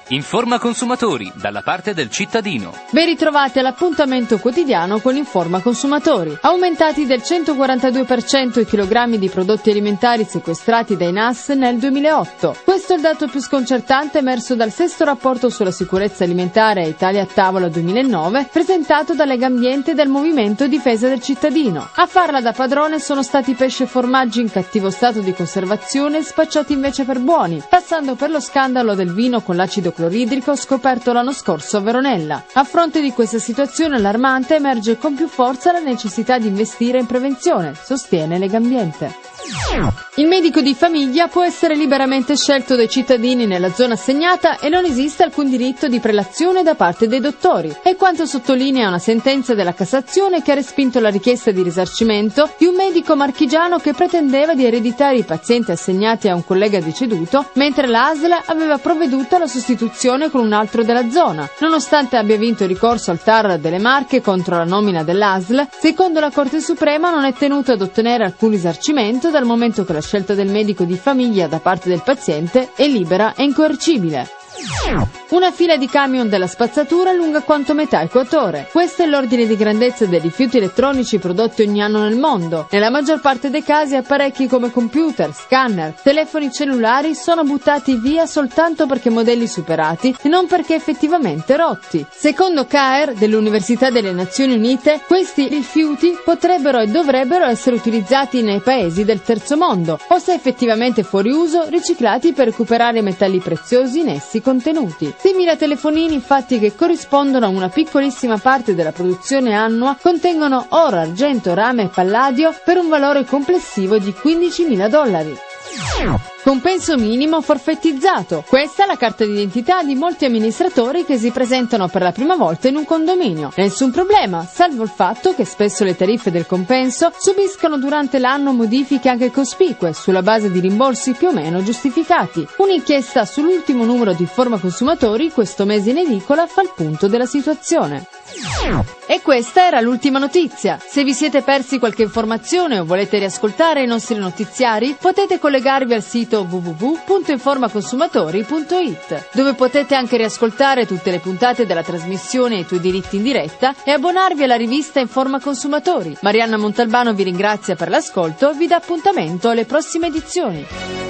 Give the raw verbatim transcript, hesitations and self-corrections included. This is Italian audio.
Informa Consumatori, dalla parte del cittadino. Ben ritrovati all'appuntamento quotidiano con Informa Consumatori. Aumentati del centoquarantadue per cento i chilogrammi di prodotti alimentari sequestrati dai N A S nel duemilaotto. Questo è il dato più sconcertante emerso dal sesto rapporto sulla sicurezza alimentare a Italia a tavola duemilanove, presentato da Legambiente e dal Movimento Difesa del Cittadino. A farla da padrone sono stati pesce e formaggi in cattivo stato di conservazione spacciati invece per buoni, passando per lo scandalo del vino con l'acido cloridrico scoperto l'anno scorso a Veronella. A fronte di questa situazione allarmante emerge con più forza la necessità di investire in prevenzione, sostiene Legambiente. Il medico di famiglia può essere liberamente scelto dai cittadini nella zona assegnata e non esiste alcun diritto di prelazione da parte dei dottori. È quanto sottolinea una sentenza della Cassazione che ha respinto la richiesta di risarcimento di un medico marchigiano che pretendeva di ereditare i pazienti assegnati a un collega deceduto, mentre l'A S L aveva provveduto alla sostituzione con un altro della zona. Nonostante abbia vinto il ricorso al T A R delle Marche contro la nomina dell'A S L, secondo la Corte Suprema non è tenuto ad ottenere alcun risarcimento dal momento che la scelta del medico di famiglia da parte del paziente è libera e incoercibile. Una fila di camion della spazzatura lunga quanto metà equatore. Questo è l'ordine di grandezza dei rifiuti elettronici prodotti ogni anno nel mondo. Nella maggior parte dei casi apparecchi come computer, scanner, telefoni cellulari sono buttati via soltanto perché modelli superati e non perché effettivamente rotti. Secondo Caer dell'Università delle Nazioni Unite, questi rifiuti potrebbero e dovrebbero essere utilizzati nei paesi del terzo mondo o, se effettivamente fuori uso, riciclati per recuperare metalli preziosi in essi contenuti. Simili telefonini, infatti, che corrispondono a una piccolissima parte della produzione annua, contengono oro, argento, rame e palladio per un valore complessivo di quindicimila dollari. Compenso minimo forfettizzato. Questa è la carta d'identità di molti amministratori che si presentano per la prima volta in un condominio. Nessun problema, salvo il fatto che spesso le tariffe del compenso subiscono durante l'anno modifiche anche cospicue, sulla base di rimborsi più o meno giustificati. Un'inchiesta sull'ultimo numero di Informa Consumatori, questo mese in edicola, fa il punto della situazione. E questa era l'ultima notizia. Se vi siete persi qualche informazione o volete riascoltare i nostri notiziari, potete collegarvi al sito w w w punto informaconsumatori punto i t, dove potete anche riascoltare tutte le puntate della trasmissione I tuoi diritti in diretta e abbonarvi alla rivista Informa Consumatori. Marianna Montalbano vi ringrazia per l'ascolto e vi dà appuntamento alle prossime edizioni.